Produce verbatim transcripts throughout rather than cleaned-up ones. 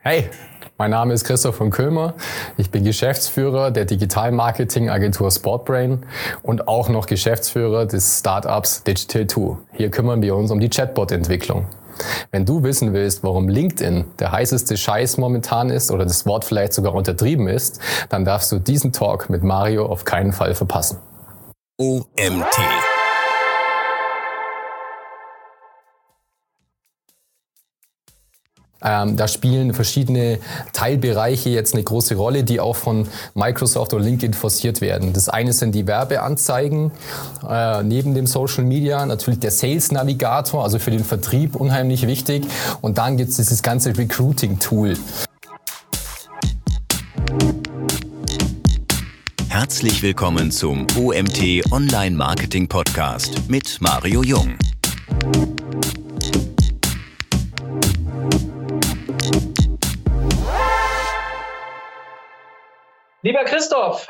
Hey, mein Name ist Christoph von Köhlmer. Ich bin Geschäftsführer der Digital-Marketing-Agentur Sportbrain und auch noch Geschäftsführer des Startups Digital zwei. Hier kümmern wir uns um die Chatbot-Entwicklung. Wenn du wissen willst, warum LinkedIn der heißeste Scheiß momentan ist oder das Wort vielleicht sogar untertrieben ist, dann darfst du diesen Talk mit Mario auf keinen Fall verpassen. O M T. Ähm, da spielen verschiedene Teilbereiche jetzt eine große Rolle, die auch von Microsoft und LinkedIn forciert werden. Das eine sind die Werbeanzeigen, äh, neben dem Social Media natürlich der Sales Navigator, also für den Vertrieb unheimlich wichtig. Und dann gibt es dieses ganze Recruiting-Tool. Herzlich willkommen zum O M T Online Marketing Podcast mit Mario Jung. Lieber Christoph,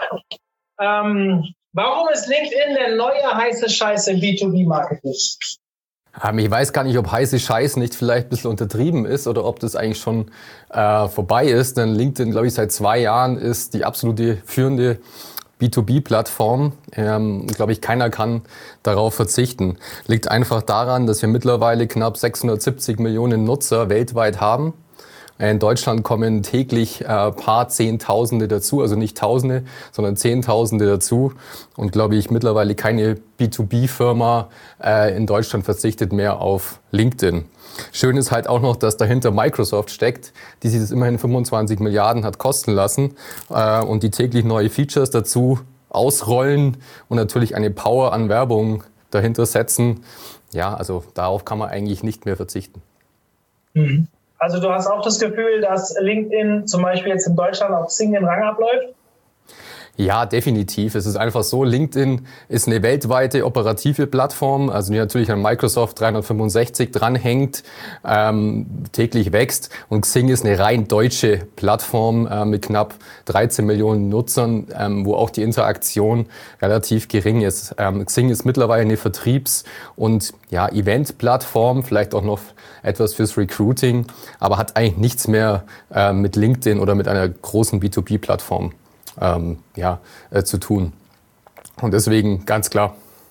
ähm, warum ist LinkedIn der neue heiße Scheiß im B zwei B-Marketing? Ähm, ich weiß gar nicht, ob heiße Scheiß nicht vielleicht ein bisschen untertrieben ist oder ob das eigentlich schon äh, vorbei ist. Denn LinkedIn, glaube ich, seit zwei Jahren ist die absolute führende B zwei B-Plattform. Ähm, glaube ich, keiner kann darauf verzichten. Liegt einfach daran, dass wir mittlerweile knapp sechshundertsiebzig Millionen Nutzer weltweit haben. In Deutschland kommen täglich äh, paar Zehntausende dazu, also nicht Tausende, sondern Zehntausende dazu. Und glaube ich, mittlerweile keine B zwei B-Firma äh, in Deutschland verzichtet mehr auf LinkedIn. Schön ist halt auch noch, dass dahinter Microsoft steckt, die sich das immerhin fünfundzwanzig Milliarden hat kosten lassen äh, und die täglich neue Features dazu ausrollen und natürlich eine Power an Werbung dahinter setzen. Ja, also darauf kann man eigentlich nicht mehr verzichten. Mhm. Also du hast auch das Gefühl, dass LinkedIn zum Beispiel jetzt in Deutschland auf Xing den Rang abläuft? Ja, definitiv. Es ist einfach so, LinkedIn ist eine weltweite operative Plattform, also die natürlich an Microsoft dreihundertfünfundsechzig dranhängt, ähm, täglich wächst. Und Xing ist eine rein deutsche Plattform äh, mit knapp dreizehn Millionen Nutzern, ähm, wo auch die Interaktion relativ gering ist. Ähm, Xing ist mittlerweile eine Vertriebs- und ja, Event-Plattform, vielleicht auch noch etwas fürs Recruiting, aber hat eigentlich nichts mehr äh, mit LinkedIn oder mit einer großen B zwei B-Plattform Ähm, ja, äh, zu tun. Und deswegen ganz klar.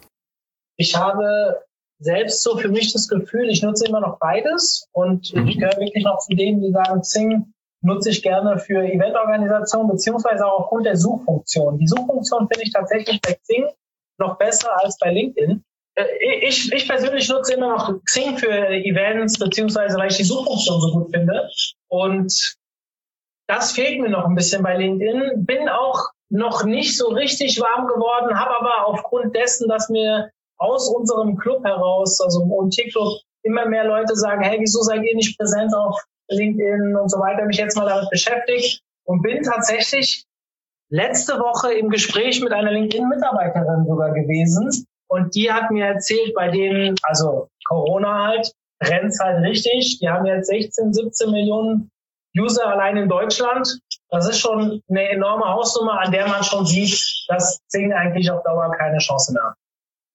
Ich habe selbst so für mich das Gefühl, ich nutze immer noch beides und mhm. ich gehöre wirklich noch zu denen, die sagen, Xing nutze ich gerne für Eventorganisation beziehungsweise auch aufgrund der Suchfunktion. Die Suchfunktion finde ich tatsächlich bei Xing noch besser als bei LinkedIn. Ich, ich persönlich nutze immer noch Xing für Events beziehungsweise weil ich die Suchfunktion so gut finde und das fehlt mir noch ein bisschen bei LinkedIn. Bin auch noch nicht so richtig warm geworden, habe aber aufgrund dessen, dass mir aus unserem Club heraus, also im O M T-Club, immer mehr Leute sagen, hey, wieso seid ihr nicht präsent auf LinkedIn und so weiter, mich jetzt mal damit beschäftigt und bin tatsächlich letzte Woche im Gespräch mit einer LinkedIn-Mitarbeiterin sogar gewesen und die hat mir erzählt, bei denen, also Corona halt, rennt's halt richtig, die haben jetzt sechzehn, siebzehn Millionen User allein in Deutschland, das ist schon eine enorme Hausnummer, an der man schon sieht, dass Xing eigentlich auf Dauer keine Chance mehr hat.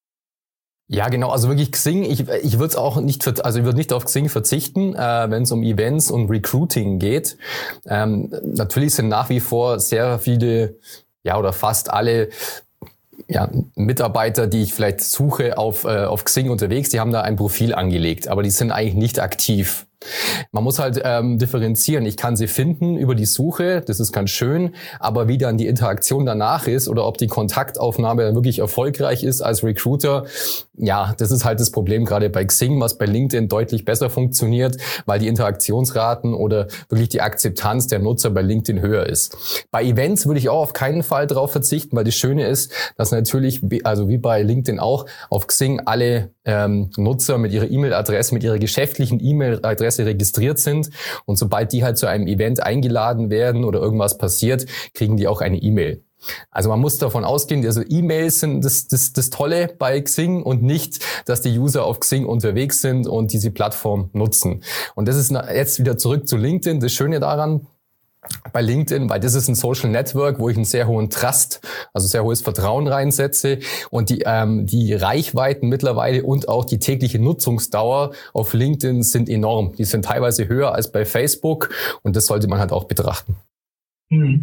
Ja, genau, also wirklich Xing, ich, ich würde es auch nicht, also ich würde nicht auf Xing verzichten, äh, wenn es um Events und Recruiting geht. Ähm, natürlich sind nach wie vor sehr viele, ja, oder fast alle ja, Mitarbeiter, die ich vielleicht suche, auf, äh, auf Xing unterwegs, die haben da ein Profil angelegt, aber die sind eigentlich nicht aktiv. Man muss halt ähm, differenzieren. Ich kann sie finden über die Suche, das ist ganz schön, aber wie dann die Interaktion danach ist oder ob die Kontaktaufnahme dann wirklich erfolgreich ist als Recruiter, ja, das ist halt das Problem gerade bei Xing, was bei LinkedIn deutlich besser funktioniert, weil die Interaktionsraten oder wirklich die Akzeptanz der Nutzer bei LinkedIn höher ist. Bei Events würde ich auch auf keinen Fall drauf verzichten, weil das Schöne ist, dass natürlich, also wie bei LinkedIn auch, auf Xing alle ähm, Nutzer mit ihrer E-Mail-Adresse, mit ihrer geschäftlichen E-Mail-Adresse registriert sind und sobald die halt zu einem Event eingeladen werden oder irgendwas passiert, kriegen die auch eine E-Mail. Also man muss davon ausgehen, also E-Mails sind das, das, das Tolle bei Xing und nicht, dass die User auf Xing unterwegs sind und diese Plattform nutzen. Und das ist jetzt wieder zurück zu LinkedIn. Das Schöne daran, bei LinkedIn, weil das ist ein Social Network, wo ich einen sehr hohen Trust, also sehr hohes Vertrauen reinsetze und die ähm, die Reichweiten mittlerweile und auch die tägliche Nutzungsdauer auf LinkedIn sind enorm. Die sind teilweise höher als bei Facebook und das sollte man halt auch betrachten. Hm.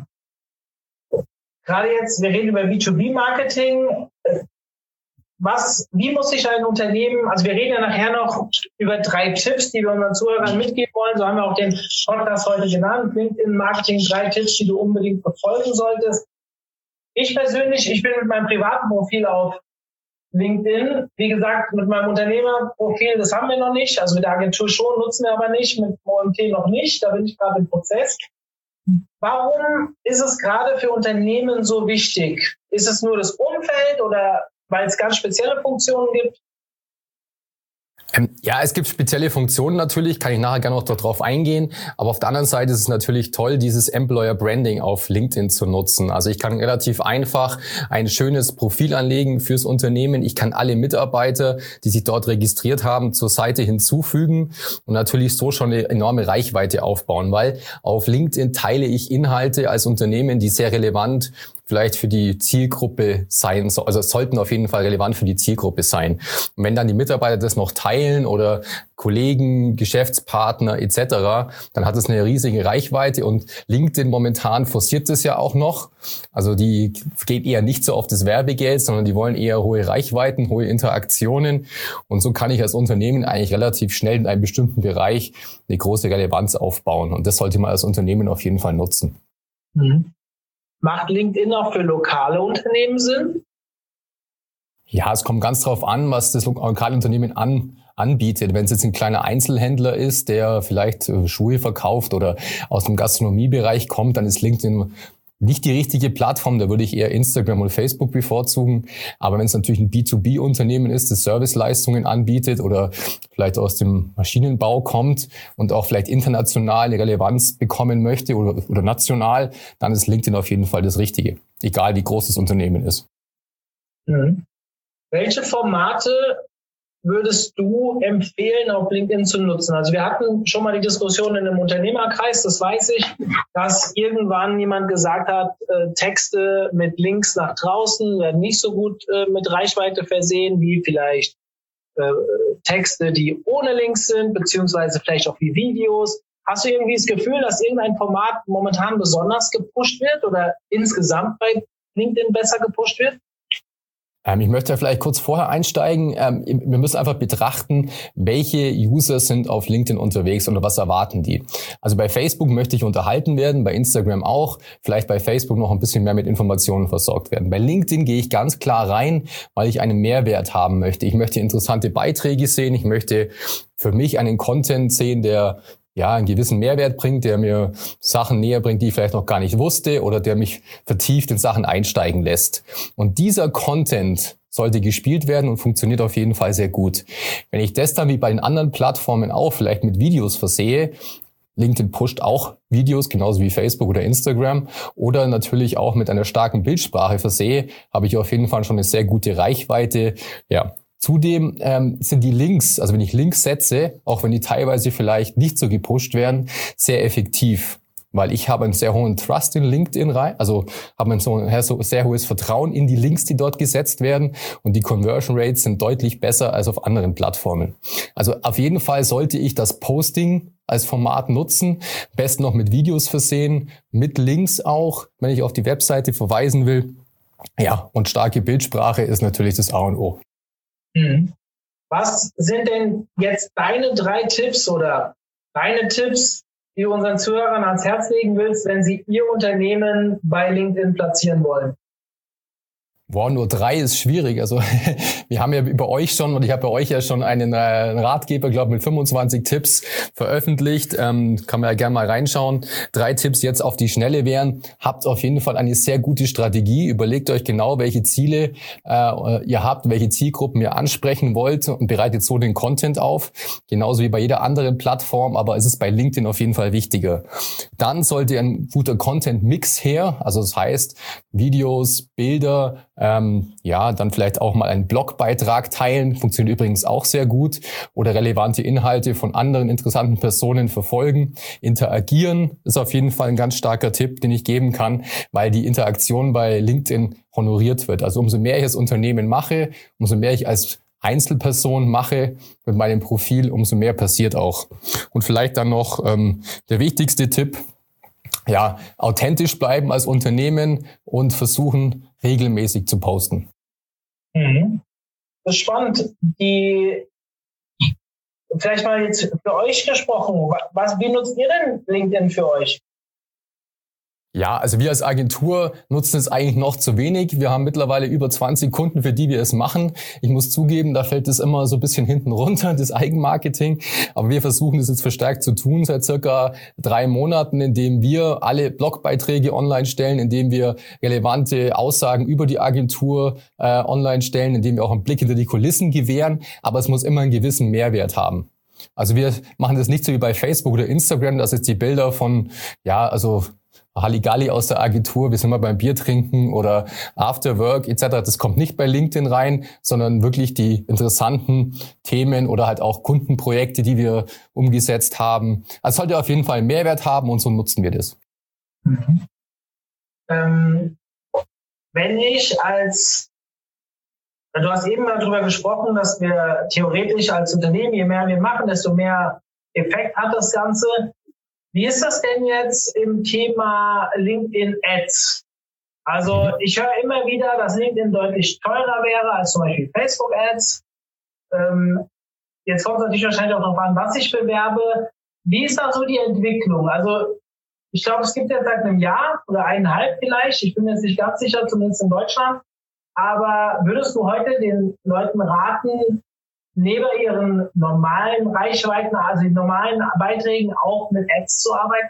Gerade jetzt, wir reden über B zwei B Marketing. Was, wie muss sich ein Unternehmen, also wir reden ja nachher noch über drei Tipps, die wir unseren Zuhörern mitgeben wollen. So haben wir auch den Podcast heute genannt. LinkedIn Marketing, drei Tipps, die du unbedingt verfolgen solltest. Ich persönlich, ich bin mit meinem privaten Profil auf LinkedIn. Wie gesagt, mit meinem Unternehmerprofil, das haben wir noch nicht. Also mit der Agentur schon, nutzen wir aber nicht. Mit O M T noch nicht. Da bin ich gerade im Prozess. Warum ist es gerade für Unternehmen so wichtig? Ist es nur das Umfeld oder weil es ganz spezielle Funktionen gibt? Ähm, ja, es gibt spezielle Funktionen natürlich, kann ich nachher gerne noch darauf eingehen. Aber auf der anderen Seite ist es natürlich toll, dieses Employer Branding auf LinkedIn zu nutzen. Also ich kann relativ einfach ein schönes Profil anlegen fürs Unternehmen. Ich kann alle Mitarbeiter, die sich dort registriert haben, zur Seite hinzufügen und natürlich so schon eine enorme Reichweite aufbauen, weil auf LinkedIn teile ich Inhalte als Unternehmen, die sehr relevant vielleicht für die Zielgruppe sein, also sollten auf jeden Fall relevant für die Zielgruppe sein. Und wenn dann die Mitarbeiter das noch teilen oder Kollegen, Geschäftspartner et cetera, dann hat es eine riesige Reichweite und LinkedIn momentan forciert das ja auch noch. Also die geht eher nicht so auf das Werbegeld, sondern die wollen eher hohe Reichweiten, hohe Interaktionen und so kann ich als Unternehmen eigentlich relativ schnell in einem bestimmten Bereich eine große Relevanz aufbauen und das sollte man als Unternehmen auf jeden Fall nutzen. Mhm. Macht LinkedIn auch für lokale Unternehmen Sinn? Ja, es kommt ganz drauf an, was das lokale Unternehmen an, anbietet. Wenn es jetzt ein kleiner Einzelhändler ist, der vielleicht Schuhe verkauft oder aus dem Gastronomiebereich kommt, dann ist LinkedIn nicht die richtige Plattform, da würde ich eher Instagram und Facebook bevorzugen. Aber wenn es natürlich ein B zwei B Unternehmen ist, das Serviceleistungen anbietet oder vielleicht aus dem Maschinenbau kommt und auch vielleicht international eine Relevanz bekommen möchte oder, oder national, dann ist LinkedIn auf jeden Fall das Richtige, egal wie groß das Unternehmen ist. Mhm. Welche Formate würdest du empfehlen, auf LinkedIn zu nutzen? Also wir hatten schon mal die Diskussion in einem Unternehmerkreis, das weiß ich, dass irgendwann jemand gesagt hat, äh, Texte mit Links nach draußen werden nicht so gut äh, mit Reichweite versehen, wie vielleicht äh, Texte, die ohne Links sind, beziehungsweise vielleicht auch wie Videos. Hast du irgendwie das Gefühl, dass irgendein Format momentan besonders gepusht wird oder insgesamt bei LinkedIn besser gepusht wird? Ich möchte ja vielleicht kurz vorher einsteigen. Wir müssen einfach betrachten, welche User sind auf LinkedIn unterwegs und was erwarten die. Also bei Facebook möchte ich unterhalten werden, bei Instagram auch, vielleicht bei Facebook noch ein bisschen mehr mit Informationen versorgt werden. Bei LinkedIn gehe ich ganz klar rein, weil ich einen Mehrwert haben möchte. Ich möchte interessante Beiträge sehen, ich möchte für mich einen Content sehen, der ja, einen gewissen Mehrwert bringt, der mir Sachen näher bringt, die ich vielleicht noch gar nicht wusste oder der mich vertieft in Sachen einsteigen lässt. Und dieser Content sollte gespielt werden und funktioniert auf jeden Fall sehr gut. Wenn ich das dann wie bei den anderen Plattformen auch vielleicht mit Videos versehe, LinkedIn pusht auch Videos, genauso wie Facebook oder Instagram, oder natürlich auch mit einer starken Bildsprache versehe, habe ich auf jeden Fall schon eine sehr gute Reichweite, ja. Zudem ähm, sind die Links, also wenn ich Links setze, auch wenn die teilweise vielleicht nicht so gepusht werden, sehr effektiv, weil ich habe einen sehr hohen Trust in LinkedIn rein, also habe ein so ein sehr hohes Vertrauen in die Links, die dort gesetzt werden und die Conversion Rates sind deutlich besser als auf anderen Plattformen. Also auf jeden Fall sollte ich das Posting als Format nutzen, besten noch mit Videos versehen, mit Links auch, wenn ich auf die Webseite verweisen will. Ja, und starke Bildsprache ist natürlich das A und O. Was sind denn jetzt deine drei Tipps oder deine Tipps, die du unseren Zuhörern ans Herz legen willst, wenn sie ihr Unternehmen bei LinkedIn platzieren wollen? Boah, nur drei ist schwierig. Also wir haben ja über euch schon, und ich habe bei euch ja schon einen äh, Ratgeber, glaube mit fünfundzwanzig Tipps veröffentlicht. Ähm, kann man ja gerne mal reinschauen. Drei Tipps jetzt auf die Schnelle wären. Habt auf jeden Fall eine sehr gute Strategie. Überlegt euch genau, welche Ziele äh, ihr habt, welche Zielgruppen ihr ansprechen wollt und bereitet so den Content auf. Genauso wie bei jeder anderen Plattform, aber es ist bei LinkedIn auf jeden Fall wichtiger. Dann sollte ein guter Content-Mix her. Also das heißt Videos, Bilder, Ähm, ja, dann vielleicht auch mal einen Blogbeitrag teilen, funktioniert übrigens auch sehr gut. Oder relevante Inhalte von anderen interessanten Personen verfolgen. Interagieren ist auf jeden Fall ein ganz starker Tipp, den ich geben kann, weil die Interaktion bei LinkedIn honoriert wird. Also umso mehr ich als Unternehmen mache, umso mehr ich als Einzelperson mache mit meinem Profil, umso mehr passiert auch. Und vielleicht dann noch ähm, der wichtigste Tipp, ja, authentisch bleiben als Unternehmen und versuchen, regelmäßig zu posten. Mhm. Das ist spannend. Die, vielleicht mal jetzt für euch gesprochen, was, wie nutzt ihr denn LinkedIn für euch? Ja, also wir als Agentur nutzen es eigentlich noch zu wenig. Wir haben mittlerweile über zwanzig Kunden, für die wir es machen. Ich muss zugeben, da fällt es immer so ein bisschen hinten runter, das Eigenmarketing. Aber wir versuchen es jetzt verstärkt zu tun seit circa drei Monaten, indem wir alle Blogbeiträge online stellen, indem wir relevante Aussagen über die Agentur äh, online stellen, indem wir auch einen Blick hinter die Kulissen gewähren. Aber es muss immer einen gewissen Mehrwert haben. Also wir machen das nicht so wie bei Facebook oder Instagram, dass jetzt die Bilder von, ja, also Halligalli aus der Agentur, wir sind mal beim Bier trinken oder After Work et cetera. Das kommt nicht bei LinkedIn rein, sondern wirklich die interessanten Themen oder halt auch Kundenprojekte, die wir umgesetzt haben. Also sollte auf jeden Fall einen Mehrwert haben und so nutzen wir das. Mhm. Ähm, wenn ich als, du hast eben darüber gesprochen, dass wir theoretisch als Unternehmen, je mehr wir machen, desto mehr Effekt hat das Ganze. Wie ist das denn jetzt im Thema LinkedIn Ads? Also ich höre immer wieder, dass LinkedIn deutlich teurer wäre als zum Beispiel Facebook Ads. Ähm, jetzt kommt es natürlich wahrscheinlich auch noch an, was ich bewerbe. Wie ist da so die Entwicklung? Also ich glaube, es gibt jetzt seit einem Jahr oder eineinhalb vielleicht, ich bin mir jetzt nicht ganz sicher, zumindest in Deutschland. Aber würdest du heute den Leuten raten, neben ihren normalen Reichweiten, also den normalen Beiträgen, auch mit Ads zu arbeiten?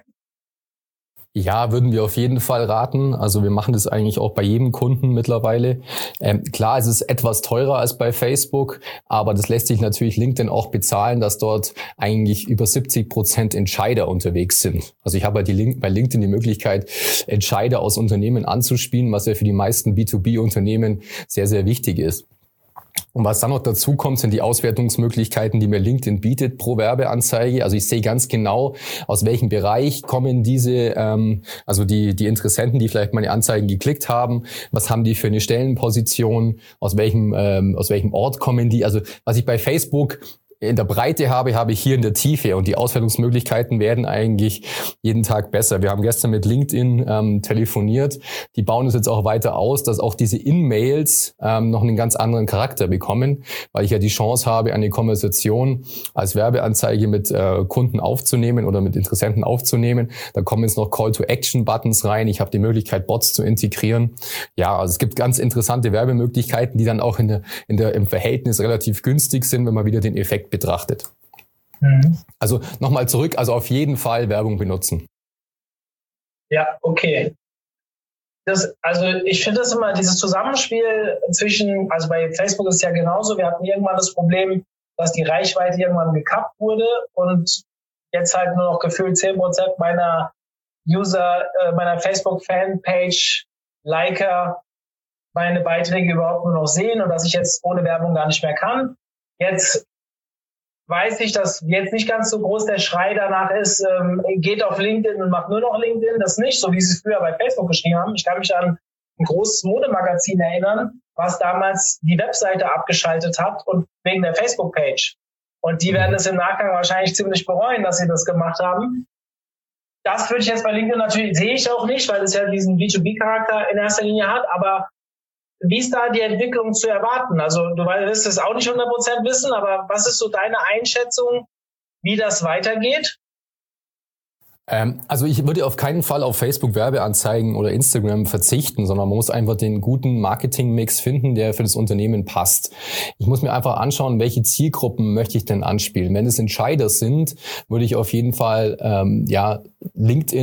Ja, würden wir auf jeden Fall raten. Also wir machen das eigentlich auch bei jedem Kunden mittlerweile. Ähm, klar, es ist etwas teurer als bei Facebook, aber das lässt sich natürlich LinkedIn auch bezahlen, dass dort eigentlich über siebzig Prozent Entscheider unterwegs sind. Also ich habe halt die Link- bei LinkedIn die Möglichkeit, Entscheider aus Unternehmen anzuspielen, was ja für die meisten B zwei B-Unternehmen sehr, sehr wichtig ist. Und was dann noch dazu kommt, sind die Auswertungsmöglichkeiten, die mir LinkedIn bietet pro Werbeanzeige. Also ich sehe ganz genau, aus welchem Bereich kommen diese, ähm, also die die Interessenten, die vielleicht meine Anzeigen geklickt haben, was haben die für eine Stellenposition, aus welchem ähm, aus welchem Ort kommen die. Also was ich bei Facebook in der Breite habe, habe ich hier in der Tiefe, und die Auswertungsmöglichkeiten werden eigentlich jeden Tag besser. Wir haben gestern mit LinkedIn ähm, telefoniert. Die bauen es jetzt auch weiter aus, dass auch diese In-Mails ähm, noch einen ganz anderen Charakter bekommen, weil ich ja die Chance habe, eine Konversation als Werbeanzeige mit äh, Kunden aufzunehmen oder mit Interessenten aufzunehmen. Da kommen jetzt noch Call-to-Action-Buttons rein. Ich habe die Möglichkeit, Bots zu integrieren. Ja, also es gibt ganz interessante Werbemöglichkeiten, die dann auch in der, in der, im Verhältnis relativ günstig sind, wenn man wieder den Effekt betrachtet. Mhm. Also nochmal zurück, also auf jeden Fall Werbung benutzen. Ja, okay. Das, also ich finde das immer, dieses Zusammenspiel zwischen, also bei Facebook ist es ja genauso, wir hatten irgendwann das Problem, dass die Reichweite irgendwann gekappt wurde und jetzt halt nur noch gefühlt zehn Prozent meiner User, äh, meiner Facebook-Fanpage, Liker, meine Beiträge überhaupt nur noch sehen und dass ich jetzt ohne Werbung gar nicht mehr kann. Jetzt weiß ich, dass jetzt nicht ganz so groß der Schrei danach ist, ähm, geht auf LinkedIn und macht nur noch LinkedIn. Das nicht, so wie sie es früher bei Facebook geschrieben haben. Ich kann mich an ein großes Modemagazin erinnern, was damals die Webseite abgeschaltet hat und wegen der Facebook-Page. Und die werden es im Nachgang wahrscheinlich ziemlich bereuen, dass sie das gemacht haben. Das würde ich jetzt bei LinkedIn natürlich, sehe ich auch nicht, weil es ja diesen B zwei B-Charakter in erster Linie hat, aber wie ist da die Entwicklung zu erwarten? Also du wirst es auch nicht hundert Prozent wissen, aber was ist so deine Einschätzung, wie das weitergeht? Ähm, also ich würde auf keinen Fall auf Facebook Werbeanzeigen oder Instagram verzichten, sondern man muss einfach den guten Marketingmix finden, der für das Unternehmen passt. Ich muss mir einfach anschauen, welche Zielgruppen möchte ich denn anspielen. Wenn es Entscheider sind, würde ich auf jeden Fall ähm, ja LinkedIn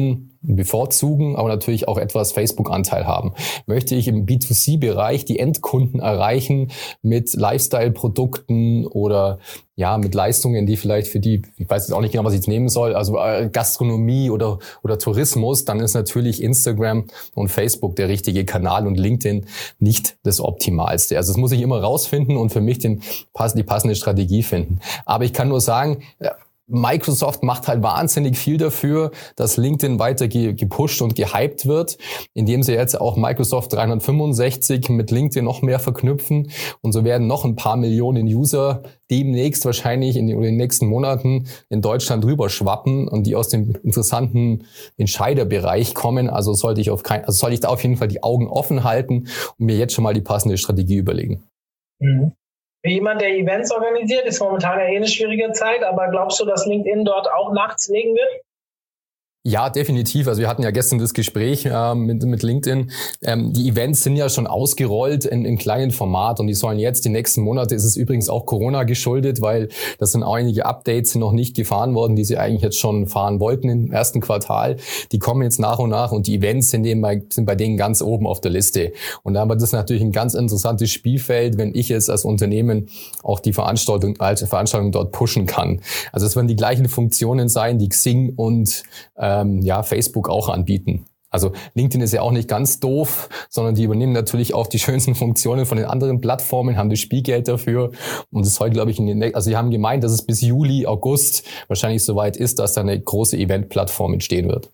bevorzugen, aber natürlich auch etwas Facebook-Anteil haben. Möchte ich im B zwei C-Bereich die Endkunden erreichen mit Lifestyle-Produkten oder ja, mit Leistungen, die vielleicht für die, ich weiß jetzt auch nicht genau, was ich jetzt nehmen soll, also äh, Gastronomie oder oder Tourismus, dann ist natürlich Instagram und Facebook der richtige Kanal und LinkedIn nicht das Optimalste. Also das muss ich immer rausfinden und für mich den, die passende Strategie finden. Aber ich kann nur sagen, Microsoft macht halt wahnsinnig viel dafür, dass LinkedIn weiter gepusht und gehypt wird, indem sie jetzt auch Microsoft dreihundertfünfundsechzig mit LinkedIn noch mehr verknüpfen. Und so werden noch ein paar Millionen User demnächst wahrscheinlich in den, in den nächsten Monaten in Deutschland rüber schwappen und die aus dem interessanten Entscheiderbereich kommen. Also sollte ich auf kein, also sollte ich da auf jeden Fall die Augen offen halten und mir jetzt schon mal die passende Strategie überlegen. Mhm. Für jemand, der Events organisiert, ist momentan ja eh eine schwierige Zeit, aber glaubst du, dass LinkedIn dort auch nachts legen wird? Ja, definitiv. Also wir hatten ja gestern das Gespräch äh, mit, mit LinkedIn. Ähm, die Events sind ja schon ausgerollt in, in kleinen Format und die sollen jetzt die nächsten Monate, ist es übrigens auch Corona geschuldet, weil das sind auch einige Updates sind noch nicht gefahren worden, die sie eigentlich jetzt schon fahren wollten im ersten Quartal. Die kommen jetzt nach und nach und die Events sind, eben bei, sind bei denen ganz oben auf der Liste. Und da haben wir das natürlich ein ganz interessantes Spielfeld, wenn ich jetzt als Unternehmen auch die Veranstaltung, als Veranstaltung dort pushen kann. Also es werden die gleichen Funktionen sein, die Xing und äh, ja, Facebook auch anbieten. Also LinkedIn ist ja auch nicht ganz doof, sondern die übernehmen natürlich auch die schönsten Funktionen von den anderen Plattformen, haben das Spielgeld dafür und es soll, glaube ich, in den, also sie haben gemeint, dass es bis Juli, August wahrscheinlich soweit ist, dass da eine große Event-Plattform entstehen wird.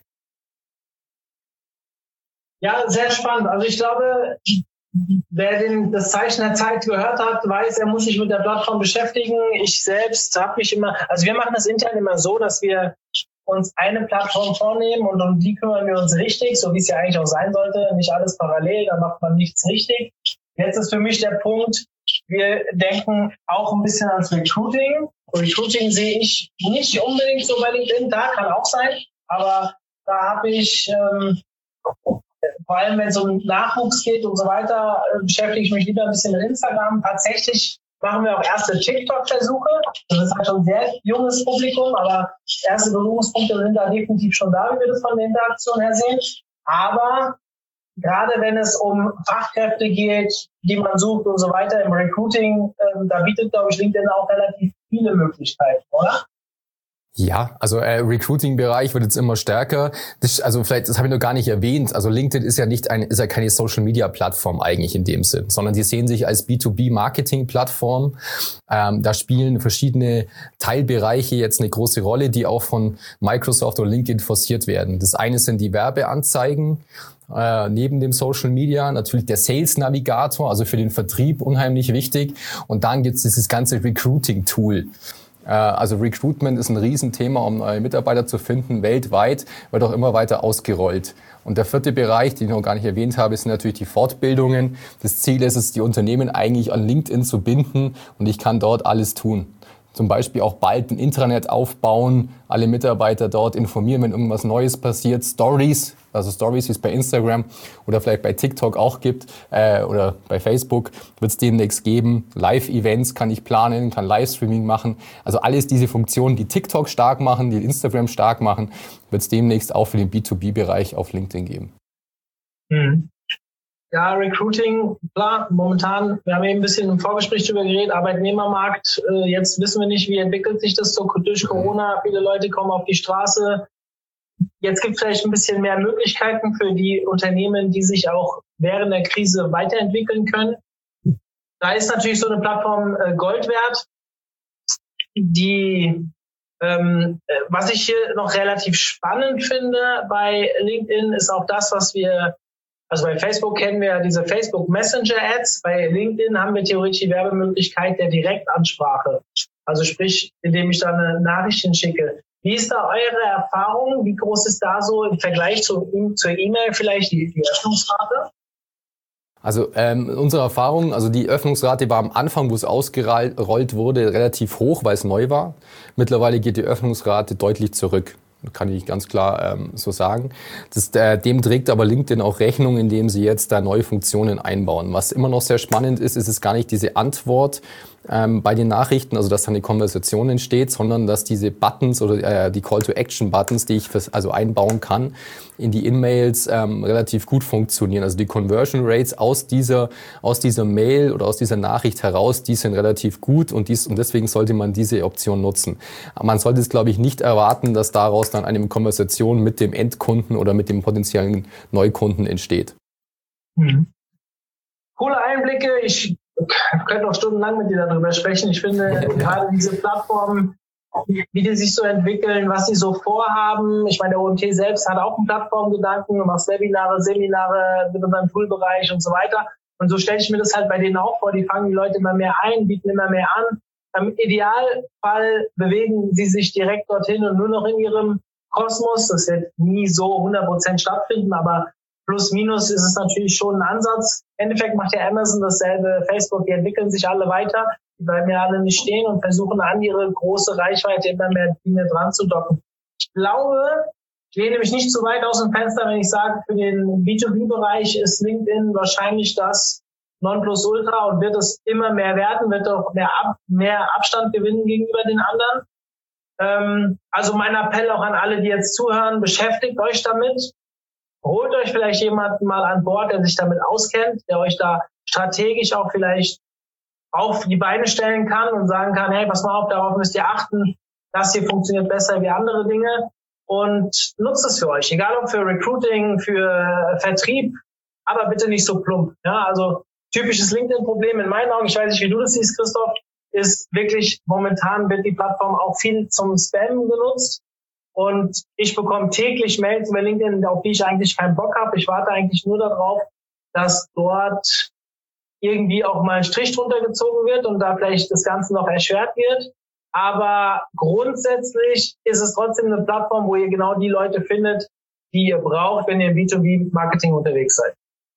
Ja, sehr spannend. Also ich glaube, wer den, das Zeichen der Zeit gehört hat, weiß, er muss sich mit der Plattform beschäftigen. Ich selbst habe mich immer, also wir machen das intern immer so, dass wir uns eine Plattform vornehmen und um die kümmern wir uns richtig, so wie es ja eigentlich auch sein sollte. Nicht alles parallel, da macht man nichts richtig. Jetzt ist für mich der Punkt, wir denken auch ein bisschen ans Recruiting. Recruiting sehe ich nicht unbedingt so bei LinkedIn, da kann auch sein, aber da habe ich, ähm, vor allem wenn es um Nachwuchs geht und so weiter, äh, beschäftige ich mich lieber ein bisschen mit Instagram. Tatsächlich machen wir auch erste TikTok-Versuche. Das ist halt schon ein sehr junges Publikum, aber erste Berührungspunkte sind da definitiv schon da, wie wir das von der Interaktion her sehen. Aber gerade wenn es um Fachkräfte geht, die man sucht und so weiter im Recruiting, äh, da bietet, glaube ich, LinkedIn auch relativ viele Möglichkeiten, oder? Ja, also äh, Recruiting-Bereich wird jetzt immer stärker. Das, also vielleicht, das habe ich noch gar nicht erwähnt. Also LinkedIn ist ja nicht ein, ist ja keine Social-Media-Plattform eigentlich in dem Sinn, sondern sie sehen sich als B zwei B-Marketing-Plattform. Ähm, da spielen verschiedene Teilbereiche jetzt eine große Rolle, die auch von Microsoft oder LinkedIn forciert werden. Das eine sind die Werbeanzeigen. Äh, neben dem Social Media natürlich der Sales Navigator, also für den Vertrieb unheimlich wichtig. Und dann gibt es dieses ganze Recruiting-Tool. Also Recruitment ist ein Riesenthema, um neue Mitarbeiter zu finden, weltweit, wird auch immer weiter ausgerollt. Und der vierte Bereich, den ich noch gar nicht erwähnt habe, sind natürlich die Fortbildungen. Das Ziel ist es, die Unternehmen eigentlich an LinkedIn zu binden und ich kann dort alles tun. Zum Beispiel auch bald ein Intranet aufbauen, alle Mitarbeiter dort informieren, wenn irgendwas Neues passiert. Stories, also Stories, wie es bei Instagram oder vielleicht bei TikTok auch gibt äh, oder bei Facebook, wird es demnächst geben. Live-Events kann ich planen, kann Livestreaming machen. Also alles diese Funktionen, die TikTok stark machen, die Instagram stark machen, wird es demnächst auch für den B zwei B-Bereich auf LinkedIn geben. Mhm. Ja, Recruiting, klar, momentan, wir haben eben ein bisschen im Vorgespräch drüber geredet, Arbeitnehmermarkt, äh, jetzt wissen wir nicht, wie entwickelt sich das so durch Corona, viele Leute kommen auf die Straße. Jetzt gibt es vielleicht ein bisschen mehr Möglichkeiten für die Unternehmen, die sich auch während der Krise weiterentwickeln können. Da ist natürlich so eine Plattform äh, Gold wert, die ähm, was ich hier noch relativ spannend finde bei LinkedIn, ist auch das, was wir Also bei Facebook kennen wir ja diese Facebook Messenger Ads. Bei LinkedIn haben wir theoretisch die Werbemöglichkeit der Direktansprache. Also sprich, indem ich da eine Nachricht hinschicke. Wie ist da eure Erfahrung? Wie groß ist da so im Vergleich zu, zur E-Mail vielleicht die, die Öffnungsrate? Also ähm, unsere Erfahrung, also die Öffnungsrate war am Anfang, wo es ausgerollt wurde, relativ hoch, weil es neu war. Mittlerweile geht die Öffnungsrate deutlich zurück. Kann ich ganz klar ähm, so sagen. Das, äh, dem trägt aber LinkedIn auch Rechnung, indem sie jetzt da neue Funktionen einbauen. Was immer noch sehr spannend ist, ist es gar nicht diese Antwort ähm, bei den Nachrichten, also dass da eine Konversation entsteht, sondern dass diese Buttons oder äh, die Call-to-Action-Buttons, die ich fürs, also einbauen kann, in die In-Mails ähm, relativ gut funktionieren. Also die Conversion Rates aus dieser aus dieser Mail oder aus dieser Nachricht heraus, die sind relativ gut und, dies, und deswegen sollte man diese Option nutzen. Man sollte es, glaube ich, nicht erwarten, dass daraus dann eine Konversation mit dem Endkunden oder mit dem potenziellen Neukunden entsteht. Mhm. Coole Einblicke. Ich könnte noch stundenlang mit dir darüber sprechen. Ich finde ja. gerade diese Plattformen, wie die sich so entwickeln, was sie so vorhaben. Ich meine, der O M T selbst hat auch einen Plattformgedanken, du machst Webinare, Seminare mit unserem Toolbereich und so weiter. Und so stelle ich mir das halt bei denen auch vor. Die fangen die Leute immer mehr ein, bieten immer mehr an. Im Idealfall bewegen sie sich direkt dorthin und nur noch in ihrem Kosmos. Das wird nie so hundert Prozent stattfinden, aber plus minus ist es natürlich schon ein Ansatz. Im Endeffekt macht ja Amazon dasselbe, Facebook, die entwickeln sich alle weiter. Die bleiben ja alle nicht stehen und versuchen an ihre große Reichweite immer mehr Dinge dran zu docken. Ich glaube, ich lehne mich nicht zu weit aus dem Fenster, wenn ich sage, für den B zwei B-Bereich ist LinkedIn wahrscheinlich das Nonplusultra und wird es immer mehr werden, wird auch mehr, Ab, mehr Abstand gewinnen gegenüber den anderen. Ähm, also mein Appell auch an alle, die jetzt zuhören, beschäftigt euch damit. Holt euch vielleicht jemanden mal an Bord, der sich damit auskennt, der euch da strategisch auch vielleicht auf die Beine stellen kann und sagen kann, hey, pass mal auf, darauf müsst ihr achten, das hier funktioniert besser wie andere Dinge und nutzt es für euch, egal ob für Recruiting, für Vertrieb, aber bitte nicht so plump. Ja, also typisches LinkedIn-Problem in meinen Augen, ich weiß nicht, wie du das siehst, Christoph, ist wirklich, momentan wird die Plattform auch viel zum Spam genutzt und ich bekomme täglich Mails über LinkedIn, auf die ich eigentlich keinen Bock habe. Ich warte eigentlich nur darauf, dass dort irgendwie auch mal ein Strich drunter gezogen wird und da vielleicht das Ganze noch erschwert wird. Aber grundsätzlich ist es trotzdem eine Plattform, wo ihr genau die Leute findet, die ihr braucht, wenn ihr im B zwei B-Marketing unterwegs seid.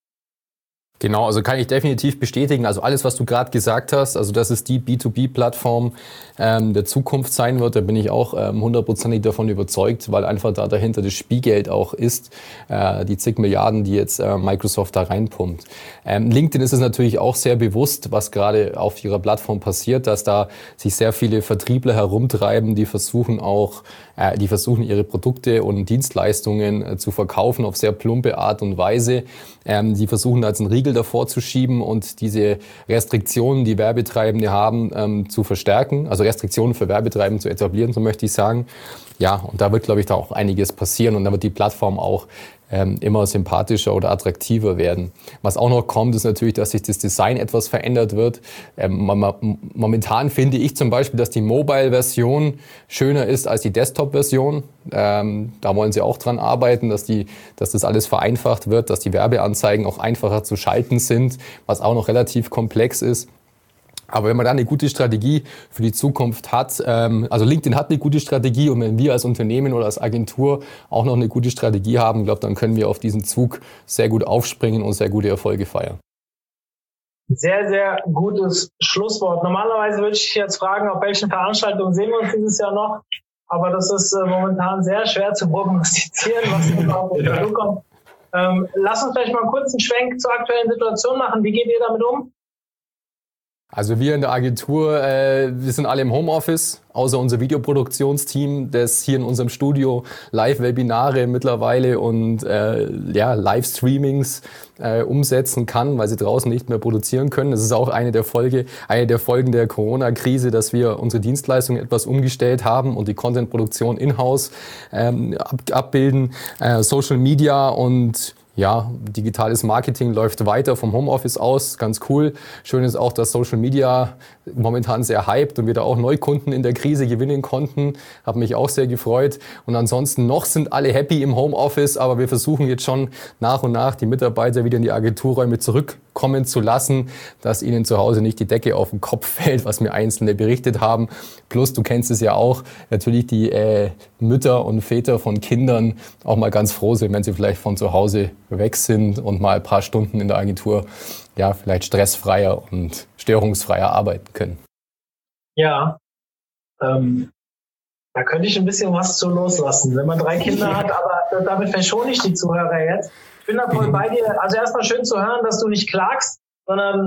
Genau, also kann ich definitiv bestätigen. Also alles, was du gerade gesagt hast, also dass es die B zwei B-Plattform ähm, der Zukunft sein wird, da bin ich auch ähm, hundertprozentig davon überzeugt, weil einfach da dahinter das Spielgeld auch ist, äh, die zig Milliarden, die jetzt äh, Microsoft da reinpumpt. Ähm, LinkedIn ist es natürlich auch sehr bewusst, was gerade auf ihrer Plattform passiert, dass da sich sehr viele Vertriebler herumtreiben, die versuchen auch, äh, die versuchen ihre Produkte und Dienstleistungen äh, zu verkaufen auf sehr plumpe Art und Weise. Ähm, die versuchen da jetzt einen Riegel davor zu schieben und diese Restriktionen, die Werbetreibende haben, ähm, zu verstärken, also Restriktionen für Werbetreibende zu etablieren, so möchte ich sagen. Ja, und da wird, glaube ich, da auch einiges passieren und da wird die Plattform auch ähm, immer sympathischer oder attraktiver werden. Was auch noch kommt, ist natürlich, dass sich das Design etwas verändert wird. Ähm, momentan finde ich zum Beispiel, dass die Mobile-Version schöner ist als die Desktop-Version. Ähm, da wollen sie auch dran arbeiten, dass, die, dass das alles vereinfacht wird, dass die Werbeanzeigen auch einfacher zu schalten sind, was auch noch relativ komplex ist. Aber wenn man da eine gute Strategie für die Zukunft hat, ähm, also LinkedIn hat eine gute Strategie und wenn wir als Unternehmen oder als Agentur auch noch eine gute Strategie haben, glaube dann können wir auf diesen Zug sehr gut aufspringen und sehr gute Erfolge feiern. Sehr, sehr gutes Schlusswort. Normalerweise würde ich jetzt fragen, auf welchen Veranstaltungen sehen wir uns dieses Jahr noch, aber das ist äh, momentan sehr schwer zu prognostizieren, was genau auf uns zukommt. Ähm, lass uns vielleicht mal einen kurzen Schwenk zur aktuellen Situation machen. Wie geht ihr damit um? Also wir in der Agentur, äh, wir sind alle im Homeoffice, außer unser Videoproduktionsteam, das hier in unserem Studio Live-Webinare mittlerweile und äh, ja, Livestreamings äh, umsetzen kann, weil sie draußen nicht mehr produzieren können. Das ist auch eine der Folge, eine der Folgen der Corona-Krise, dass wir unsere Dienstleistungen etwas umgestellt haben und die Content-Produktion in-house ähm, ab, abbilden, äh, Social Media und ja, digitales Marketing läuft weiter vom Homeoffice aus, ganz cool. Schön ist auch, dass Social Media momentan sehr hyped und wir da auch Neukunden in der Krise gewinnen konnten. Hat mich auch sehr gefreut. Und ansonsten noch sind alle happy im Homeoffice, aber wir versuchen jetzt schon nach und nach die Mitarbeiter wieder in die Agenturräume zurückkommen zu lassen, dass ihnen zu Hause nicht die Decke auf den Kopf fällt, was mir Einzelne berichtet haben. Plus, du kennst es ja auch, natürlich die äh, Mütter und Väter von Kindern auch mal ganz froh sind, wenn sie vielleicht von zu Hause weg sind und mal ein paar Stunden in der Agentur ja vielleicht stressfreier und störungsfreier arbeiten können. Ja, ähm, da könnte ich ein bisschen was zu loslassen, wenn man drei Kinder hat, aber damit verschone ich die Zuhörer jetzt. Ich bin da voll bei dir. Also erstmal schön zu hören, dass du nicht klagst, sondern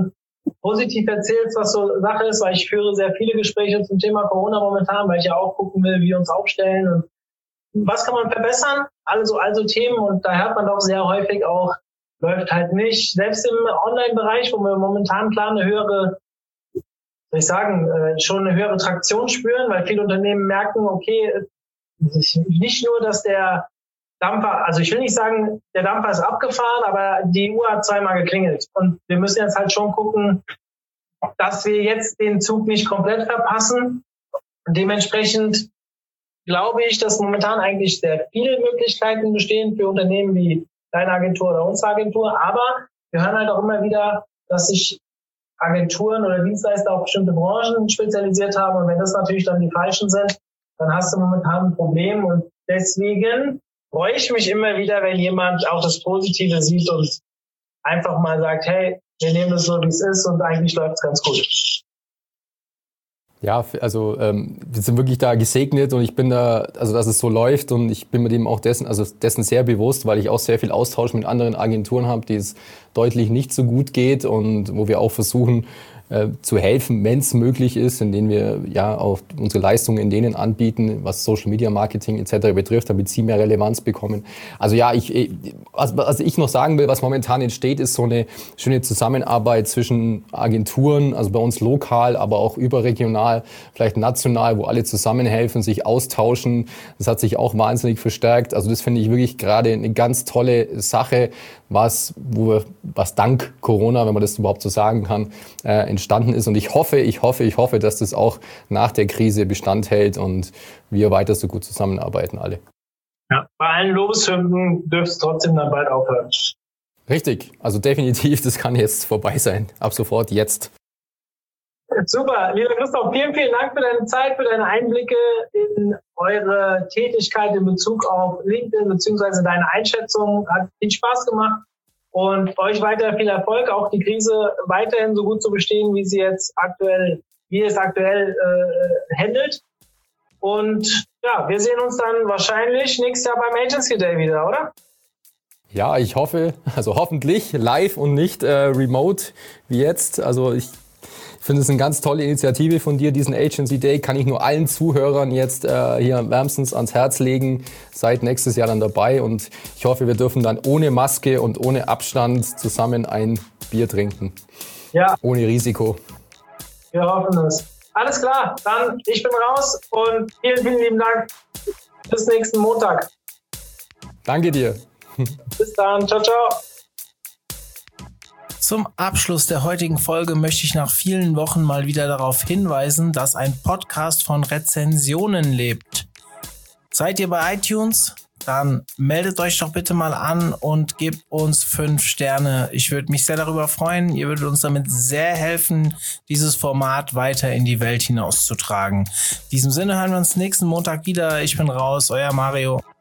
positiv erzählst, was so Sache ist, weil ich führe sehr viele Gespräche zum Thema Corona momentan, weil ich ja auch gucken will, wie wir uns aufstellen und was kann man verbessern, also also Themen, und da hört man doch sehr häufig auch, läuft halt nicht. Selbst im Online-Bereich, wo wir momentan klar eine höhere, soll ich sagen, schon eine höhere Traktion spüren, weil viele Unternehmen merken, okay, nicht nur, dass der Dampfer, also ich will nicht sagen, der Dampfer ist abgefahren, aber die Uhr hat zweimal geklingelt. Und wir müssen jetzt halt schon gucken, dass wir jetzt den Zug nicht komplett verpassen. Und dementsprechend glaube ich, dass momentan eigentlich sehr viele Möglichkeiten bestehen für Unternehmen wie deine Agentur oder unsere Agentur. Aber wir hören halt auch immer wieder, dass sich Agenturen oder Dienstleister auf bestimmte Branchen spezialisiert haben. Und wenn das natürlich dann die falschen sind, dann hast du momentan ein Problem. Und deswegen freue ich mich immer wieder, wenn jemand auch das Positive sieht und einfach mal sagt, hey, wir nehmen das so, wie es ist, und eigentlich läuft es ganz gut. Ja, also ähm, wir sind wirklich da gesegnet, und ich bin da, also dass es so läuft, und ich bin mir dem auch dessen, also dessen sehr bewusst, weil ich auch sehr viel Austausch mit anderen Agenturen habe, die es deutlich nicht so gut geht, und wo wir auch versuchen äh, zu helfen, wenn es möglich ist, indem wir ja auch unsere Leistungen in denen anbieten, was Social Media Marketing et cetera betrifft, damit sie mehr Relevanz bekommen. Also ja, ich, was, was ich noch sagen will, was momentan entsteht, ist so eine schöne Zusammenarbeit zwischen Agenturen, also bei uns lokal, aber auch überregional, vielleicht national, wo alle zusammenhelfen, sich austauschen. Das hat sich auch wahnsinnig verstärkt. Also das finde ich wirklich gerade eine ganz tolle Sache, was, wo wir, was dank Corona, wenn man das überhaupt so sagen kann, äh, entstanden ist. Und ich hoffe, ich hoffe, ich hoffe, dass das auch nach der Krise Bestand hält und wir weiter so gut zusammenarbeiten alle. Ja, bei allen Lobeshymnen dürfte es trotzdem dann bald aufhören. Richtig, also definitiv, das kann jetzt vorbei sein. Ab sofort jetzt. Super, lieber Christoph, vielen, vielen Dank für deine Zeit, für deine Einblicke in eure Tätigkeit in Bezug auf LinkedIn beziehungsweise deine Einschätzung. Hat viel Spaß gemacht und euch weiter viel Erfolg, auch die Krise weiterhin so gut zu bestehen, wie sie jetzt aktuell, wie ihr es aktuell äh, handelt. Und ja, wir sehen uns dann wahrscheinlich nächstes Jahr beim Agency Day wieder, oder? Ja, ich hoffe, also hoffentlich live und nicht äh, remote wie jetzt. Also ich Ich finde es eine ganz tolle Initiative von dir, diesen Agency Day. Kann ich nur allen Zuhörern jetzt äh, hier wärmstens ans Herz legen. Seid nächstes Jahr dann dabei, und ich hoffe, wir dürfen dann ohne Maske und ohne Abstand zusammen ein Bier trinken. Ja. Ohne Risiko. Wir hoffen es. Alles klar, dann ich bin raus und vielen, vielen lieben Dank. Bis nächsten Montag. Danke dir. Bis dann. Ciao, ciao. Zum Abschluss der heutigen Folge möchte ich nach vielen Wochen mal wieder darauf hinweisen, dass ein Podcast von Rezensionen lebt. Seid ihr bei iTunes? Dann meldet euch doch bitte mal an und gebt uns fünf Sterne. Ich würde mich sehr darüber freuen. Ihr würdet uns damit sehr helfen, dieses Format weiter in die Welt hinauszutragen. In diesem Sinne hören wir uns nächsten Montag wieder. Ich bin raus, euer Mario.